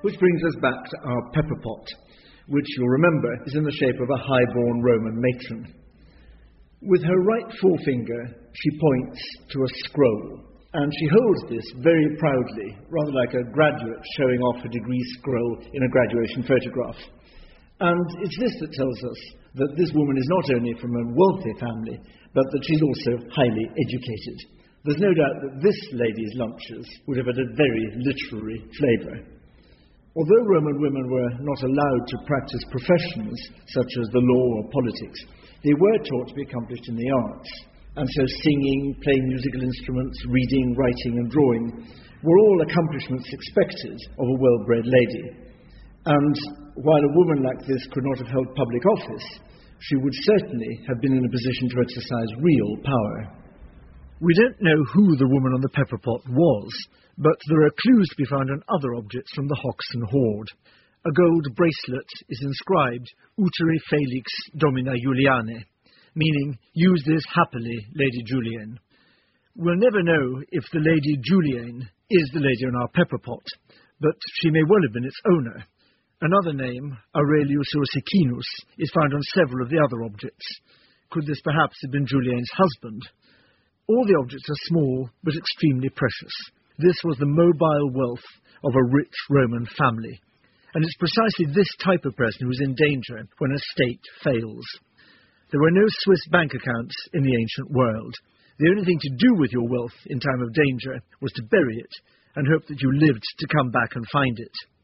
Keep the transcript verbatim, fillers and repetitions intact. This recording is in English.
Which brings us back to our pepper pot, which you'll remember is in the shape of a high-born Roman matron. With her right forefinger, she points to a scroll, and she holds this very proudly, rather like a graduate showing off a degree scroll in a graduation photograph. And it's this that tells us that this woman is not only from a wealthy family, but that she's also highly educated. There's no doubt that this lady's lunches would have had a very literary flavour. Although Roman women were not allowed to practice professions such as the law or politics, they were taught to be accomplished in the arts. And so singing, playing musical instruments, reading, writing and drawing were all accomplishments expected of a well-bred lady. And while a woman like this could not have held public office, she would certainly have been in a position to exercise real power. We don't know who the woman on the pepper pot was, but there are clues to be found on other objects from the Hoxton hoard. A gold bracelet is inscribed, Uteri Felix Domina Juliane, meaning, use this happily, Lady Juliane. We'll never know if the Lady Juliane is the lady on our pepper pot, but she may well have been its owner. Another name, Aurelius Ursicinus, is found on several of the other objects. Could this perhaps have been Juliane's husband? All the objects are small, but extremely precious. This was the mobile wealth of a rich Roman family. And it's precisely this type of person who is in danger when a state fails. There were no Swiss bank accounts in the ancient world. The only thing to do with your wealth in time of danger was to bury it and hope that you lived to come back and find it.